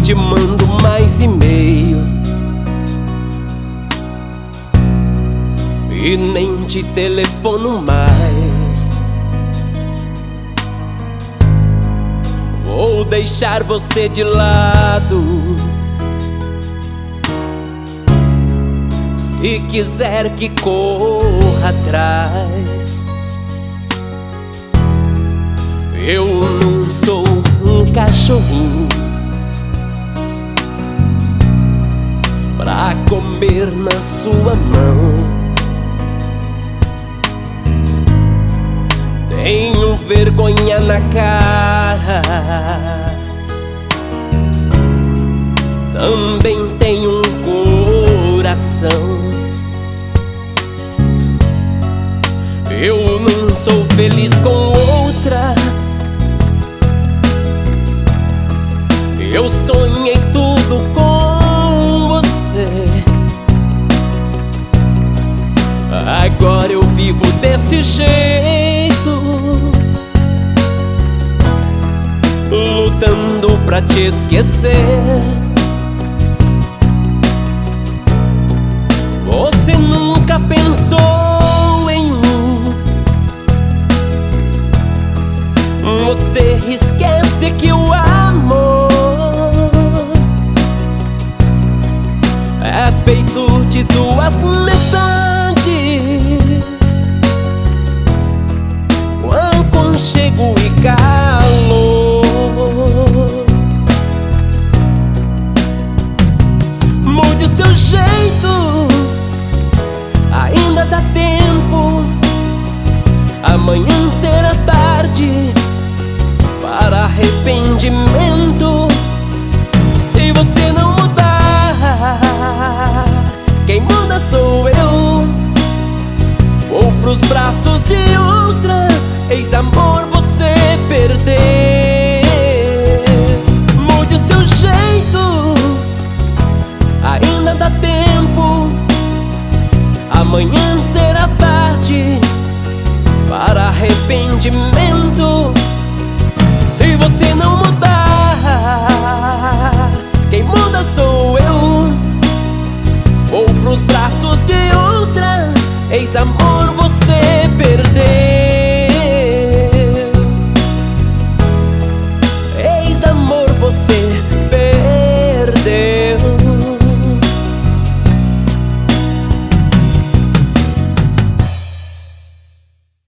te mando mais e-mail e nem te telefono mais. Vou deixar você de lado. Se quiser que corra atrás, eu não sou um cachorrinho pra comer na sua mão. Tenho vergonha na cara, também tenho um coração. Eu não sou feliz com outra. Eu sonhei tudo com você. Agora eu vivo desse jeito, lutando pra te esquecer. Você nunca pensou em mim. Você esquece que o amor é feito de duas metades, com aconchego e calor. Mude seu jeito, ainda dá tempo. Amanhã será tarde para arrependimento. Se você não mudar, quem muda sou eu. Vou pros braços de outra, ex-amor você perdeu. Mude seu jeito, ainda dá tempo. Amanhã será tarde para arrependimento. Se você não mudar, quem muda sou eu. Vou pros braços de outra, ex-amor você perdeu.